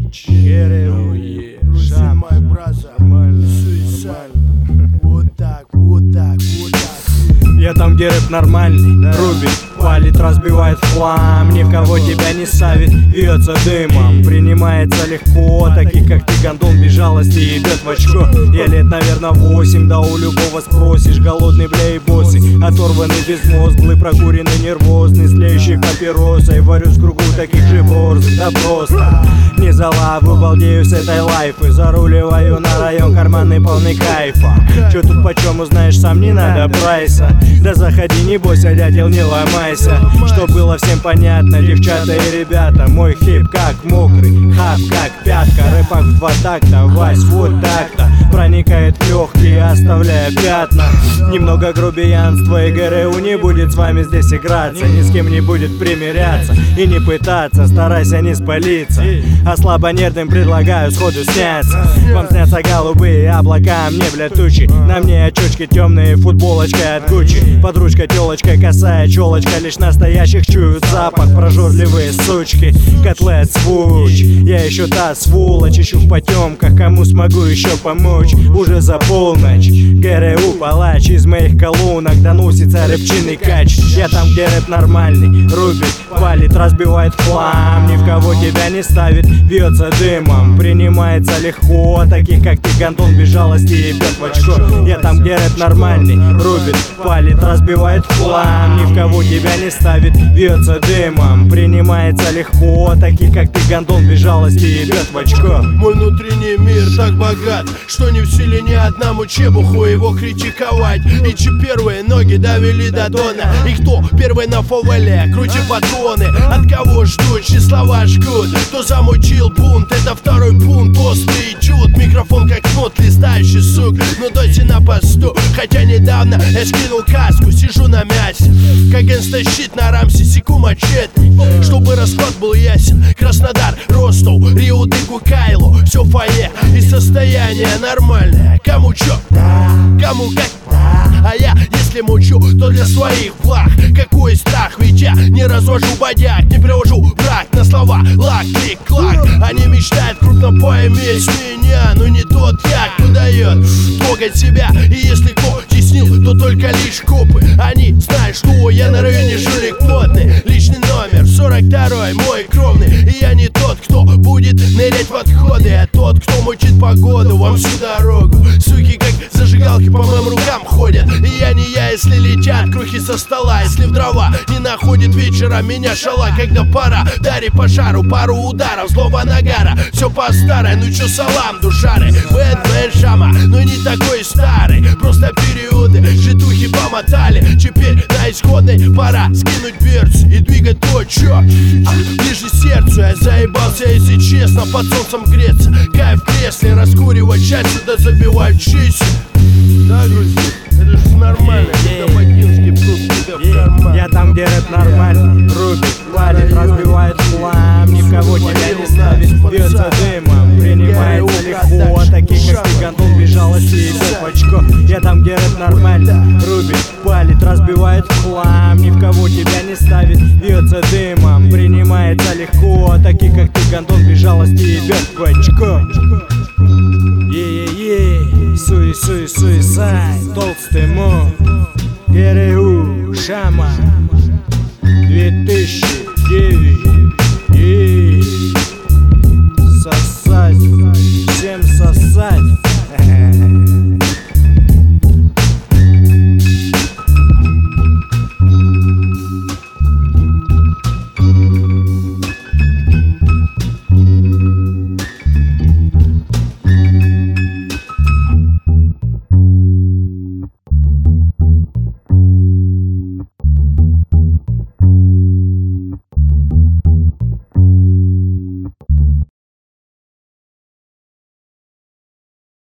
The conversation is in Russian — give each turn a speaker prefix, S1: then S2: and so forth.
S1: ГРУ, Шама, нормально, вот так, вот так, вот так. Я там, где рэп нормальный, рубит, палит, разбивает в хлам. Ни в кого тебя не ставит, вьется дымом. Принимается легко, таких как ты, гондон без жалости ебет в очко. Я лет, наверное, 8, да у любого спросишь. Голодный, бля, и босый, оторванный, безмозглый, прокуренный, нервозный, слеющий папиросой. Варюсь в кругу таких же борзых, да просто не за лаву, балдею с этой лайфы. Заруливаю на район, карманный полный кайфа. Чё тут почем узнаешь, сам не надо прайса. Да заходи, не бойся, дятел, не ломайся. Что было всем понятно, девчата и ребята. Мой хип как мокрый, хап как пятка. Рэпак в 2 такта, Вась вот так-то проникает в легкие, оставляя пятна. Немного грубиянства, и ГРУ не будет с вами здесь играться. Ни с кем не будет примиряться и не пытаться, старайся не спалиться. А слабонервным предлагаю сходу сняться. Вам снятся голубые облака, мне, бля, тучи. На мне очечки темные, футболочка от Гуччи. Под ручкой телочка, косая челочка. Лишь настоящих чуют запах, прожорливые сучки. Котлет свуч, я еще та сволочь. Ищу в потемках, кому смогу еще помочь. Уже за полночь, ГРУ палач. Из моих колонок доносится рэпчиный кач. Я там, где рэп нормальный, рубит, палит, разбивает хлам. Ни в кого тебя не ставит, бьется дымом. Принимается легко, таких как ты, гондон без жалости ебет в очко. Я там, где рэп нормальный, рубит, палит, разбивает хлам. Ни в кого тебя не ставит, бьется дымом. Принимается легко, таких как ты, гондон без жалости ебет в очко.
S2: Мой внутренний мир так богат, что не в силе ни одному чебуху его критиковать. И че первые ноги довели до дона, и кто первый на фавеле, крути патроны. От кого ждут, чьи слова жгут, кто замучил бунт, это второй пункт. Острый чуд, микрофон как кнут, листающий сук, но дойти на посту. Хотя недавно я скинул каску, сижу на мясе, как инстащит на рамсе, секу мачете. Чтобы расклад был ясен, Краснодар, Ростов, Рио-де Кайло, все фойе и состояние нормальное. Кому чё, кому как, а я, если мучу, то для своих благ. Какой страх, ведь я не развожу бодяг, не привожу брак на слова лак, клик, клак. Они мечтают крупно поиметь меня, но не тот я, кто дает трогать себя. И если кто теснил, то только лишь копы. Они знают, что я на районе жулик модный. Личный номер 42-й, мой кровный. И я не тот, кто будет нырять в отходы, а тот, кто мучит погоду вам всю дорогу. Суки как зажигалки по моим рукам ходят. И я не я, если летят крухи со стола. Если в дрова не находит вечера меня шала. Когда пора, дари по шару, пару ударов, злого нагара. Все по старой, ну чё салам, душары. Бэтмен Шама, но не такой старый. Просто периоды житухи помотали. Теперь на исходной пора скинуть берцы и двигать то, чё ближе сердцу. Я заебался, если честно, под солнцем греться. Кайф в кресле, раскуривать чаще, да забивать чиси. Да, друзья, это ж нормально, когда ботинки прут тебя в карман.
S1: Я там, где рэп нормальный, рубит, палит, разбивает хлам. Ни в кого тебя не ставит, бьется дымом. Принимается легко, таких как ты, гондон без жалости ебет в очко. Я там, где рэп нормальный, рубит, палит, разбивает хлам. Ни в кого тебя не ставит, бьется дымом. Принимается легко, таких как ты, гондон без жалости ебет в очко. Суицид, толстый мод, ГРУ, Шама.